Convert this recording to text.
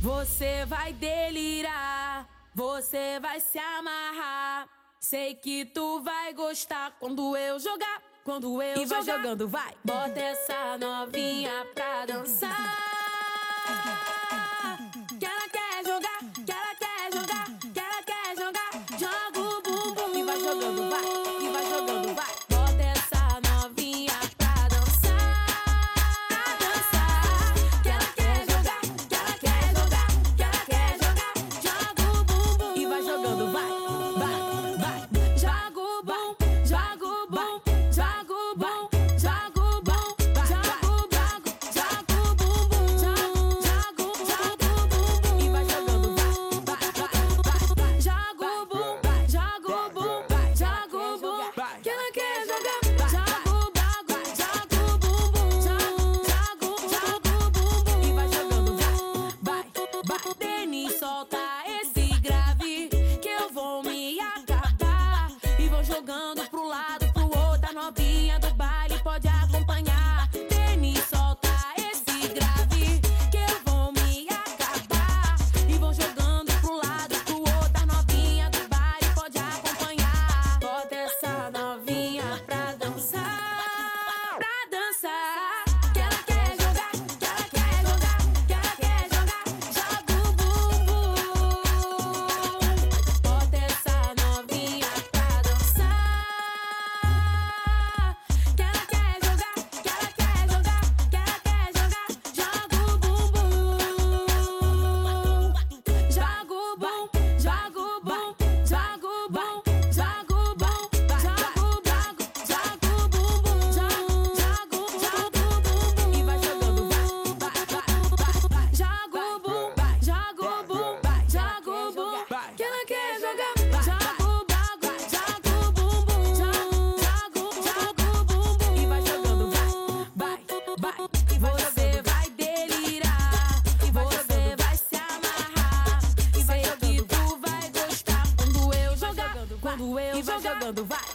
Você vai delirar, você vai se amarrar. Sei que tu vai gostar quando eu jogar, quando eu e jogar. Vai jogando, vai. Bota essa novinha pra dançar. Que ela quer jogar, que ela quer jogar, que ela quer jogar. Joga o bumbum e vai jogando, vai. E vai jogando, vai. Bota essa novinha pra dançar, pra dançar. Que ela quer jogar, que ela quer jogar, que ela quer jogar. Joga o bumbum e vai jogando, vai, vai, vai. Joga o bum, joga o bum, joga o bum, joga o bum, joga o bum, joga o bumbum, joga o bumbum e vai jogando, vai, vai, vai, vai. Joga o bum, joga o bum, joga o bum, que ela quer jogar. Joga o bagulho, joga o bumbum, joga o bumbum e vai jogando, vai, vai, vai. Denis, solta esse grave que eu vou me acabar. E vou jogando pro lado, pro outro, a novinha do baile pode acompanhar. Denis, solta esse grave que eu vou me acabar. E vou jogando pro lado, pro outro, a novinha do baile pode acompanhar. Bota essa novinha pra dançar, pra dançar. Que ela quer jogar, que ela quer jogar, que ela quer jogar. Joga o bumbum. Bota essa novinha pra dançar. Que ela quer jogar, que ela quer jogar, que ela quer jogar. Joga o bumbum. Joga o bum, joga o bum, joga o bum, joga o bum, joga o bago, joga o bumbum, joga o bumbum e vai jogando, vai, vai, vai, vai. Joga o bum, joga o bum, joga o bum, que ela quer jogar. Joga o bago, joga o bumbum, joga o bumbum e vai jogando, vai, vai, vai. Você vai delirar e você vai se amarrar. E sei que tu vai gostar quando eu jogar, quando eu jogar. Vai.